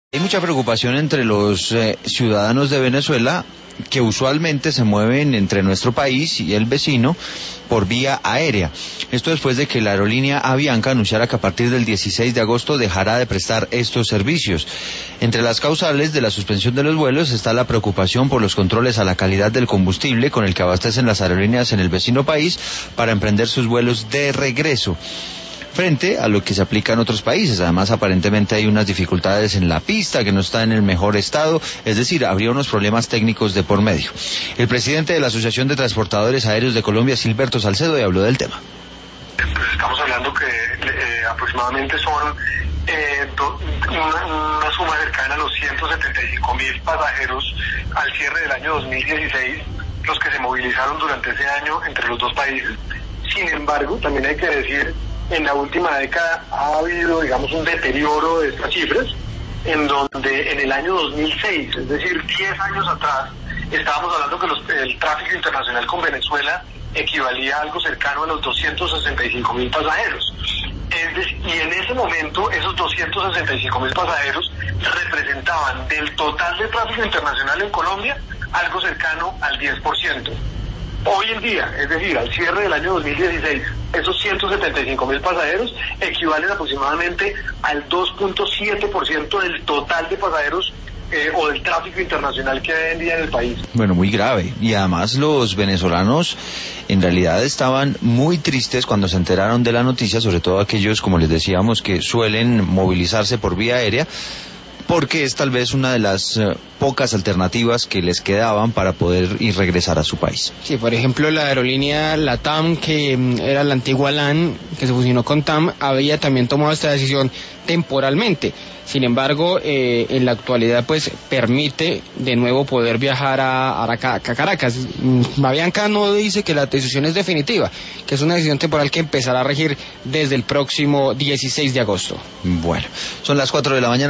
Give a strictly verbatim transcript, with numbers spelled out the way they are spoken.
Hay mucha preocupación entre los eh, ciudadanos de Venezuela que usualmente se mueven entre nuestro país y el vecino por vía aérea. Esto después de que la aerolínea Avianca anunciara que a partir del dieciséis de agosto dejará de prestar estos servicios. Entre las causales de la suspensión de los vuelos está la preocupación por los controles a la calidad del combustible con el que abastecen las aerolíneas en el vecino país para emprender sus vuelos de regreso, frente a lo que se aplica en otros países. Además, aparentemente hay unas dificultades en la pista que no está en el mejor estado, es decir, habría unos problemas técnicos de por medio. El presidente de la Asociación de Transportadores Aéreos de Colombia, Silberto Salcedo, habló del tema. Pues estamos hablando que eh, aproximadamente son eh, do, una, una suma cercana a los ciento setenta y cinco mil pasajeros al cierre del año dos mil dieciséis, los que se movilizaron durante ese año entre los dos países. Sin embargo, también hay que decir, en la última década ha habido, digamos, un deterioro de estas cifras, en donde en el año dos mil seis, es decir, diez años atrás, estábamos hablando que los, el tráfico internacional con Venezuela equivalía a algo cercano a los doscientos sesenta y cinco mil pasajeros. Es decir, y en ese momento, esos doscientos sesenta y cinco mil pasajeros representaban del total de tráfico internacional en Colombia algo cercano al diez por ciento. Hoy en día, es decir, al cierre del año dos mil dieciséis, esos ciento setenta y cinco mil pasajeros equivalen aproximadamente al dos punto siete por ciento del total de pasajeros eh, o del tráfico internacional que hay hoy en día en el país. Bueno, muy grave. Y además los venezolanos en realidad estaban muy tristes cuando se enteraron de la noticia, sobre todo aquellos, como les decíamos, que suelen movilizarse por vía aérea, porque es tal vez una de las uh, pocas alternativas que les quedaban para poder ir regresar a su país. Sí, por ejemplo, la aerolínea LATAM, que um, era la antigua LAN, que se fusionó con T A M, había también tomado esta decisión temporalmente. Sin embargo, eh, en la actualidad, pues, permite de nuevo poder viajar a, a, a Caracas. Avianca no dice que la decisión es definitiva, que es una decisión temporal que empezará a regir desde el próximo dieciséis de agosto. Bueno, son las cuatro de la mañana.